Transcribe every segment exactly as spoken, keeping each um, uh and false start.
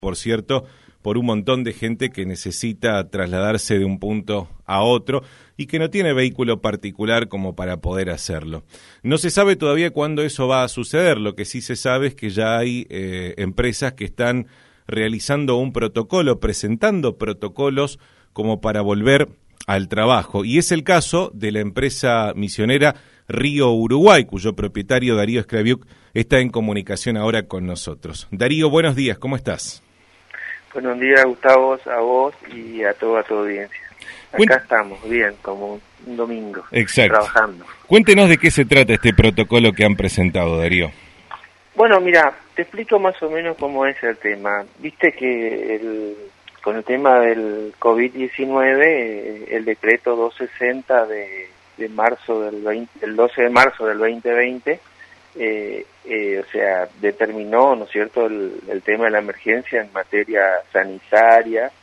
por cierto, por un montón de gente que necesita trasladarse de un punto a otro y que no tiene vehículo particular como para poder hacerlo. No se sabe todavía cuándo eso va a suceder, lo que sí se sabe es que ya hay eh, empresas que están realizando un protocolo, presentando protocolos como para volver al trabajo, y es el caso de la empresa misionera Río Uruguay, cuyo propietario Darío Sclaviuk está en comunicación ahora con nosotros. Darío, buenos días, ¿cómo estás? Buenos días, Gustavo, a vos y a toda tu audiencia. Acá Cuént... estamos, bien, como un domingo, Exacto. Trabajando. Cuéntenos de qué se trata este protocolo que han presentado, Darío. Bueno, mira, te explico más o menos cómo es el tema. Viste que el, con el tema del COVID diecinueve, el decreto doscientos sesenta de, de marzo del veinte, el doce de marzo del veinte veinte, Eh, eh, o sea, determinó, ¿no es cierto?, el, el tema de la emergencia en materia sanitaria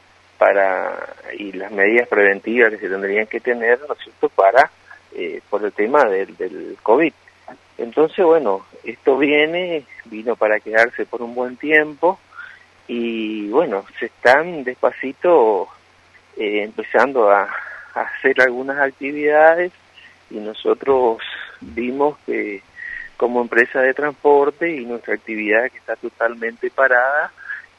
para y las medidas preventivas que se tendrían que tener, ¿no es cierto?, para eh, por el tema del, del COVID. Entonces, bueno, esto viene, vino para quedarse por un buen tiempo y, bueno, se están despacito eh, empezando a, a hacer algunas actividades y nosotros vimos que como empresa de transporte y nuestra actividad que está totalmente parada,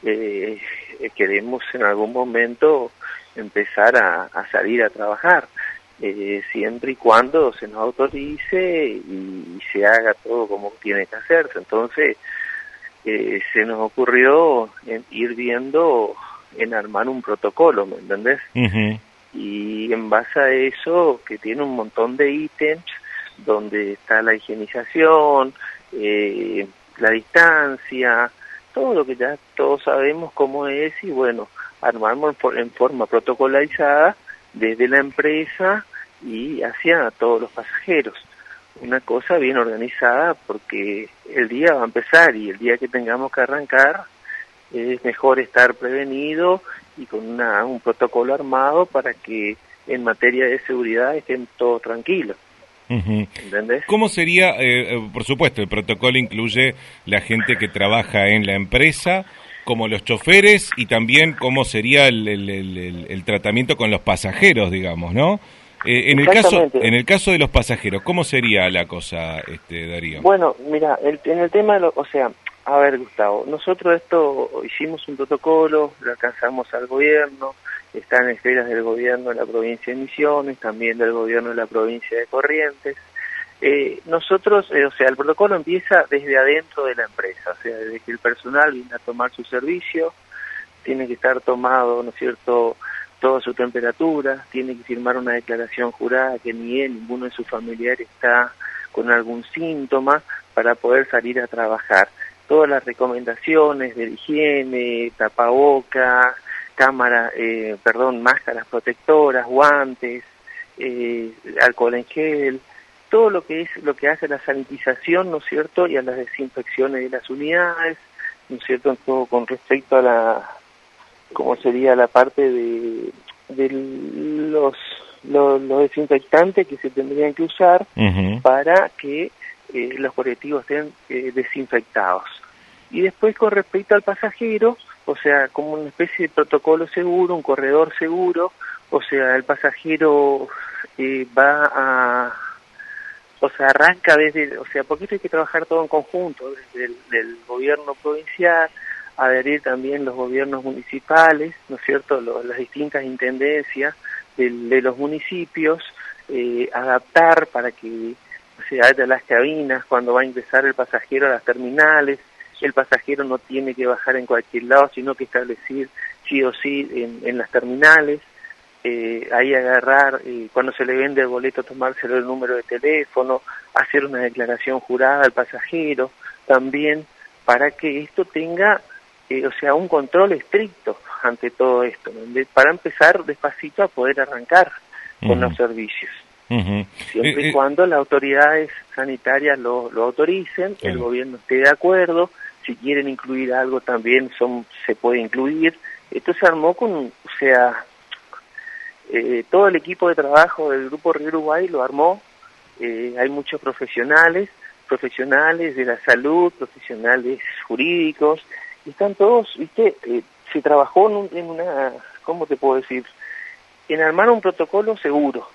eh, queremos en algún momento empezar a, a salir a trabajar, eh, siempre y cuando se nos autorice y, y se haga todo como tiene que hacerse. Entonces, eh, se nos ocurrió en ir viendo en armar un protocolo, ¿me entendés? Uh-huh. Y en base a eso, que tiene un montón de ítems, donde está la higienización, eh, la distancia, todo lo que ya todos sabemos cómo es, y bueno, armamos en, for en forma protocolarizada desde la empresa y hacia todos los pasajeros. Una cosa bien organizada porque el día va a empezar y el día que tengamos que arrancar es mejor estar prevenido y con una, un protocolo armado para que en materia de seguridad estén todos tranquilos. Uh-huh. ¿Entendés? ¿Cómo sería, eh, por supuesto, el protocolo incluye la gente que trabaja en la empresa, como los choferes, y también cómo sería el, el, el, el tratamiento con los pasajeros, digamos, ¿no? Eh, en el caso en el caso de los pasajeros, ¿cómo sería la cosa, este Darío? Bueno, mira, el, en el tema de lo, o sea, a ver, Gustavo, nosotros esto hicimos un protocolo, lo alcanzamos al gobierno, está en esferas del gobierno de la provincia de Misiones, también del gobierno de la provincia de Corrientes. Eh, nosotros, eh, o sea, el protocolo empieza desde adentro de la empresa, o sea, desde que el personal viene a tomar su servicio, tiene que estar tomado, ¿no es cierto?, toda su temperatura, tiene que firmar una declaración jurada que ni él, ninguno de sus familiares está con algún síntoma para poder salir a trabajar. Todas las recomendaciones de higiene, tapabocas, cámara, eh, perdón, máscaras protectoras, guantes, eh, alcohol en gel, todo lo que es lo que hace la sanitización, ¿no es cierto?, y a las desinfecciones de las unidades, ¿no es cierto?, todo con respecto a la, ¿cómo sería la parte de, de los, los, los desinfectantes que se tendrían que usar uh-huh. para que eh, los colectivos estén eh, desinfectados? Y después con respecto al pasajero, o sea, como una especie de protocolo seguro, un corredor seguro, o sea, el pasajero eh, va a, o sea, arranca desde, o sea, porque esto hay que trabajar todo en conjunto, desde el del gobierno provincial, adherir también los gobiernos municipales, ¿no es cierto?, los, las distintas intendencias de, de los municipios, eh, adaptar para que se haya las cabinas cuando va a ingresar el pasajero a las terminales. El pasajero no tiene que bajar en cualquier lado, sino que establecer sí o sí en, en las terminales, eh, ahí agarrar, eh, cuando se le vende el boleto, tomárselo el número de teléfono, hacer una declaración jurada al pasajero, también para que esto tenga, eh, o sea, un control estricto ante todo esto, ¿no? Para empezar despacito a poder arrancar uh-huh. con los servicios. Uh-huh. Siempre eh, y cuando eh, las autoridades sanitarias lo, lo autoricen, claro. El gobierno esté de acuerdo. Si quieren incluir algo también son se puede incluir. Esto se armó con, o sea, eh, todo el equipo de trabajo del Grupo Río Uruguay lo armó. Eh, hay muchos profesionales, profesionales de la salud, profesionales jurídicos, están todos, viste, eh, se trabajó en, un, en una, ¿cómo te puedo decir? En armar un protocolo seguro.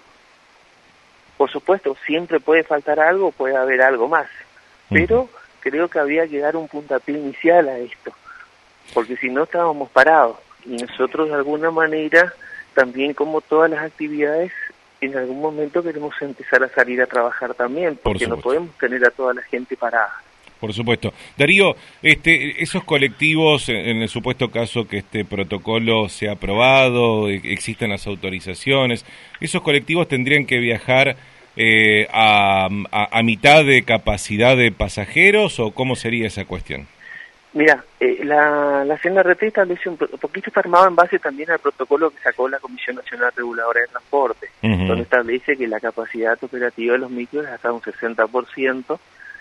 Por supuesto, siempre puede faltar algo, puede haber algo más, pero creo que había que dar un puntapié inicial a esto, porque si no estábamos parados, y nosotros de alguna manera, también como todas las actividades, en algún momento queremos empezar a salir a trabajar también, porque no podemos tener a toda la gente parada. Por supuesto. Darío, este, esos colectivos, en el supuesto caso que este protocolo sea aprobado, existan las autorizaciones, esos colectivos tendrían que viajar eh, a, a, a mitad de capacidad de pasajeros, ¿o cómo sería esa cuestión? Mira, eh, la, la C N R T establece un poquito, está armado en base también al protocolo que sacó la Comisión Nacional Reguladora de Transporte, uh-huh. donde establece que la capacidad operativa de los micros es hasta un sesenta por ciento,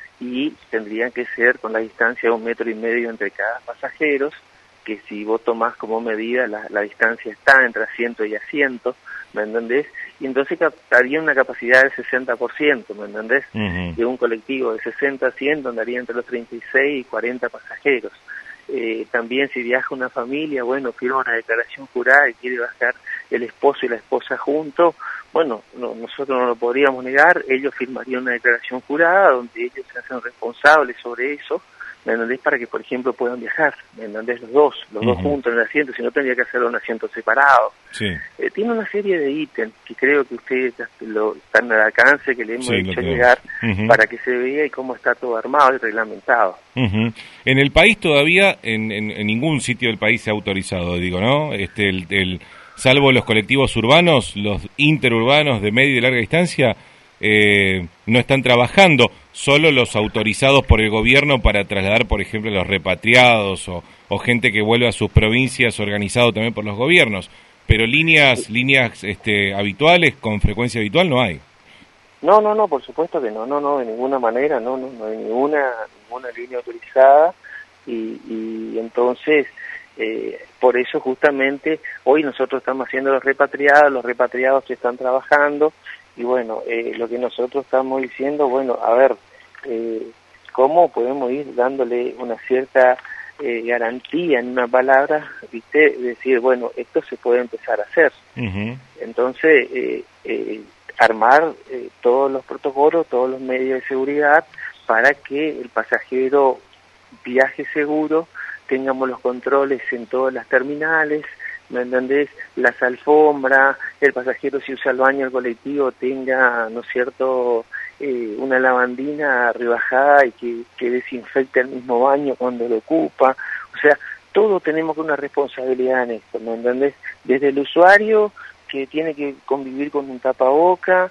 y tendrían que ser con la distancia de un metro y medio entre cada pasajeros, que si vos tomás como medida, la, la distancia está entre asiento y asiento, ¿me entendés? Y entonces captaría una capacidad del sesenta por ciento, ¿me entendés? Uh-huh. De un colectivo de sesenta a cien, donde haría entre los treinta y seis y cuarenta pasajeros. Eh, también si viaja una familia, bueno, firma una declaración jurada y quiere bajar el esposo y la esposa juntos, bueno, no, nosotros no lo podríamos negar, ellos firmarían una declaración jurada donde ellos se hacen responsables sobre eso, ¿me entendés? Para que, por ejemplo, puedan viajar, ¿me entendés? Los dos, los uh-huh. dos juntos en el asiento, si no tendría que hacerlo en asiento separado. Sí. Eh, tiene una serie de ítems que creo que ustedes lo están al alcance, que le hemos sí, hecho llegar uh-huh. para que se vea y cómo está todo armado y reglamentado. Uh-huh. En el país todavía, en, en, en ningún sitio del país se ha autorizado, digo, ¿no? Este, el, el, salvo los colectivos urbanos, los interurbanos de media y larga distancia, eh, no están trabajando. Solo los autorizados por el gobierno para trasladar, por ejemplo, a los repatriados o, o gente que vuelve a sus provincias, organizado también por los gobiernos. Pero líneas líneas este, habituales, con frecuencia habitual, no hay. No, no, no, por supuesto que no, no, no, de ninguna manera, no, no, no hay ninguna, ninguna línea autorizada y, y entonces, eh, por eso justamente hoy nosotros estamos haciendo los repatriados, los repatriados que están trabajando. Y bueno, eh, lo que nosotros estamos diciendo, bueno, a ver, eh, ¿cómo podemos ir dándole una cierta eh, garantía en una palabra, viste? Decir, bueno, esto se puede empezar a hacer. Uh-huh. Entonces, eh, eh, armar eh, todos los protocolos, todos los medios de seguridad para que el pasajero viaje seguro, tengamos los controles en todas las terminales, ¿me entendés? Las alfombras, el pasajero si usa el baño del colectivo tenga, ¿no es cierto?, eh, una lavandina rebajada y que, que desinfecte el mismo baño cuando lo ocupa. O sea, todos tenemos una responsabilidad en esto, ¿me entendés? Desde el usuario, que tiene que convivir con un tapaboca,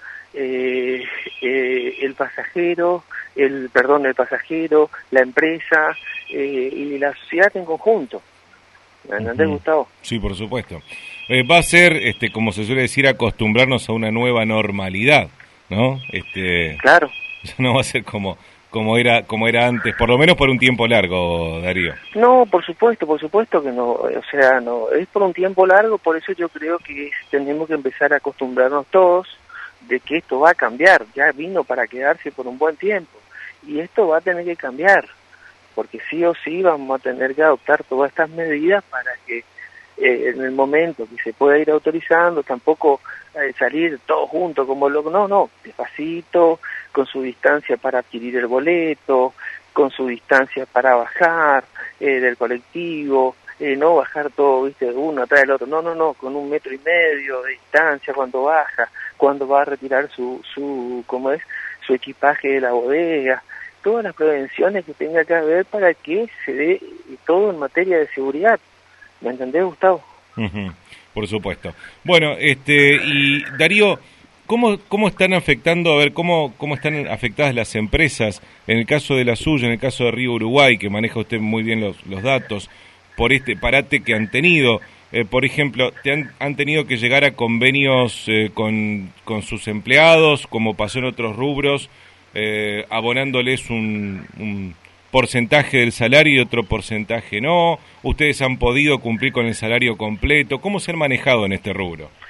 eh, eh, el pasajero, el perdón, el pasajero, la empresa eh, y la sociedad en conjunto. ¿Me entendés, uh-huh. Gustavo? Sí, por supuesto. Eh, va a ser, este, como se suele decir, acostumbrarnos a una nueva normalidad, ¿no? Este, claro. No va a ser como como era como era antes, por lo menos por un tiempo largo, Darío. No, por supuesto, por supuesto que no. O sea, no es por un tiempo largo, por eso yo creo que tenemos que empezar a acostumbrarnos todos de que esto va a cambiar. Ya vino para quedarse por un buen tiempo y esto va a tener que cambiar, porque sí o sí vamos a tener que adoptar todas estas medidas para que eh, en el momento que se pueda ir autorizando, tampoco eh, salir todos juntos como lo... No, no, despacito, con su distancia para adquirir el boleto, con su distancia para bajar eh, del colectivo, eh, no bajar todo, viste, uno atrás del otro, no, no, no, con un metro y medio de distancia cuando baja, cuando va a retirar su, su ¿cómo es?, su equipaje de la bodega, todas las prevenciones que tenga que haber para que se dé todo en materia de seguridad. ¿Me entendés, Gustavo? Uh-huh. Por supuesto. Bueno, este y Darío, ¿cómo cómo están afectando, a ver, cómo cómo están afectadas las empresas, en el caso de la suya, en el caso de Río Uruguay, que maneja usted muy bien los, los datos, por este parate que han tenido? Eh, por ejemplo, ¿te han, han tenido que llegar a convenios eh, con, con sus empleados, como pasó en otros rubros, eh, abonándoles un, un porcentaje del salario y otro porcentaje no? ¿Ustedes han podido cumplir con el salario completo? ¿Cómo se han manejado en este rubro?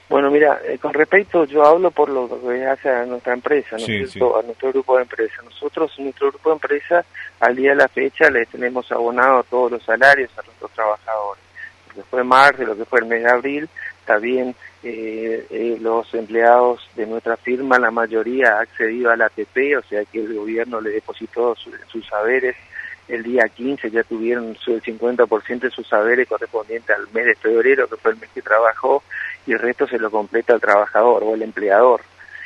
Bueno, mira, eh, con respecto, yo hablo por lo que hace a nuestra empresa, ¿no es Sí, cierto? sí. A nuestro grupo de empresa. Nosotros, en nuestro grupo de empresa, al día de la fecha, le tenemos abonado todos los salarios a nuestros trabajadores. Lo que fue marzo, lo que fue el mes de abril, también eh, eh, los empleados de nuestra firma, la mayoría ha accedido al A T P, o sea que el gobierno le depositó su, sus saberes. El día quince ya tuvieron su, el cincuenta por ciento de sus saberes correspondientes al mes de febrero, que fue el mes que trabajó, y el resto se lo completa el trabajador o el empleador.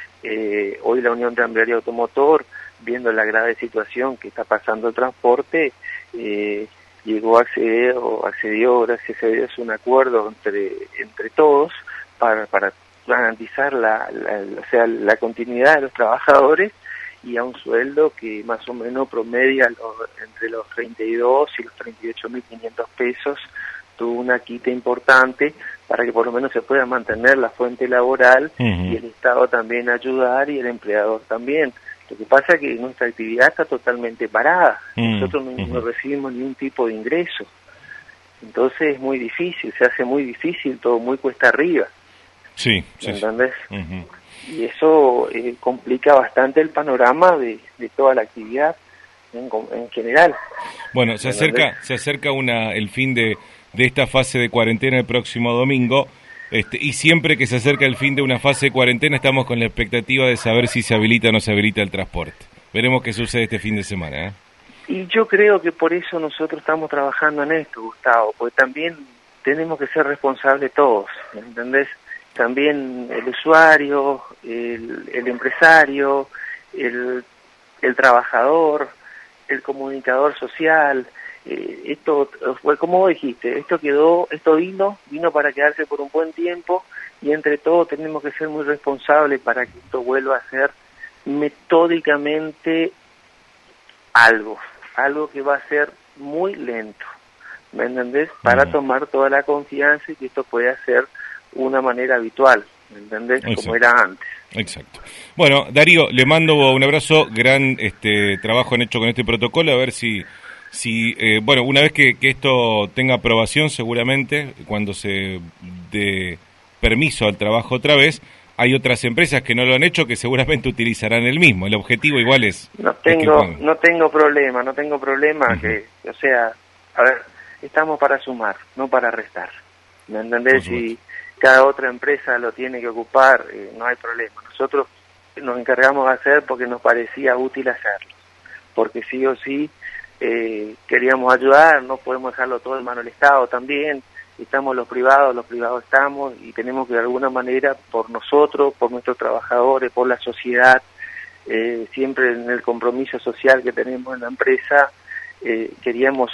Eh, hoy la Unión Tranviaria Automotor, viendo la grave situación que está pasando el transporte, eh, llegó a acceder, o accedió, gracias a Dios, un acuerdo entre entre todos para, para garantizar la, la, o sea, la continuidad de los trabajadores y a un sueldo que más o menos promedia los, entre los treinta y dos y los treinta y ocho mil quinientos pesos. Tuvo una quita importante para que por lo menos se pueda mantener la fuente laboral uh-huh. y el Estado también ayudar y el empleador también. Lo que pasa es que nuestra actividad está totalmente parada. Uh-huh. Nosotros no, no recibimos ningún tipo de ingreso. Entonces es muy difícil, se hace muy difícil, todo muy cuesta arriba. Sí, sí. ¿Entendés? Sí. Uh-huh. Y eso eh, complica bastante el panorama de, de toda la actividad en, en general. Bueno, se acerca, se acerca una el fin de, de esta fase de cuarentena el próximo domingo, este, y siempre que se acerca el fin de una fase de cuarentena estamos con la expectativa de saber si se habilita o no se habilita el transporte. Veremos qué sucede este fin de semana, ¿eh? Y yo creo que por eso nosotros estamos trabajando en esto, Gustavo, porque también tenemos que ser responsables todos, ¿entendés? También el usuario, el, el empresario, el, el trabajador, el comunicador social. Eh, esto fue como vos dijiste, esto quedó, esto vino, vino para quedarse por un buen tiempo y entre todos tenemos que ser muy responsables para que esto vuelva a ser metódicamente algo, algo que va a ser muy lento, ¿me entendés? Para uh-huh. tomar toda la confianza y que esto pueda ser una manera habitual, ¿me entendés? Exacto. Como era antes. Exacto. Bueno, Darío, le mando un abrazo, gran este trabajo han hecho con este protocolo, a ver si, si eh, bueno, una vez que, que esto tenga aprobación, seguramente, cuando se dé permiso al trabajo otra vez, hay otras empresas que no lo han hecho que seguramente utilizarán el mismo, el objetivo igual es... No tengo, es que, no tengo problema, no tengo problema, uh-huh. que, o sea, a ver, estamos para sumar, no para restar, ¿me entendés? Y cada otra empresa lo tiene que ocupar, eh, no hay problema. Nosotros nos encargamos de hacer porque nos parecía útil hacerlo, porque sí o sí eh, queríamos ayudar, no podemos dejarlo todo en manos del Estado también, estamos los privados, los privados estamos y tenemos que de alguna manera por nosotros, por nuestros trabajadores, por la sociedad, eh, siempre en el compromiso social que tenemos en la empresa, eh, queríamos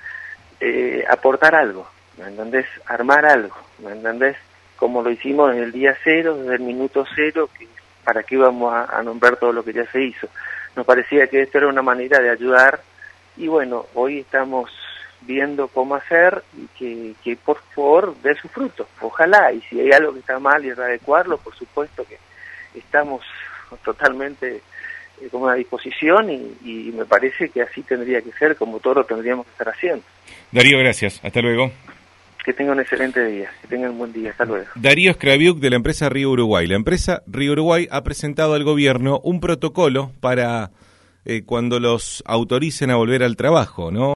eh, aportar algo, ¿me entendés? Armar algo, ¿me entendés? Como lo hicimos desde el día cero, desde el minuto cero, que, para qué íbamos a, a nombrar todo lo que ya se hizo. Nos parecía que esto era una manera de ayudar y bueno, hoy estamos viendo cómo hacer y que, que por favor dé su fruto, ojalá, y si hay algo que está mal y adecuarlo, por supuesto que estamos totalmente eh, como a disposición y, y me parece que así tendría que ser, como todo lo tendríamos que estar haciendo. Darío, gracias, hasta luego. Que tengan un excelente día, que tengan un buen día, hasta luego. Darío Scraviuk de la empresa Río Uruguay. La empresa Río Uruguay ha presentado al gobierno un protocolo para eh, cuando los autoricen a volver al trabajo, ¿no?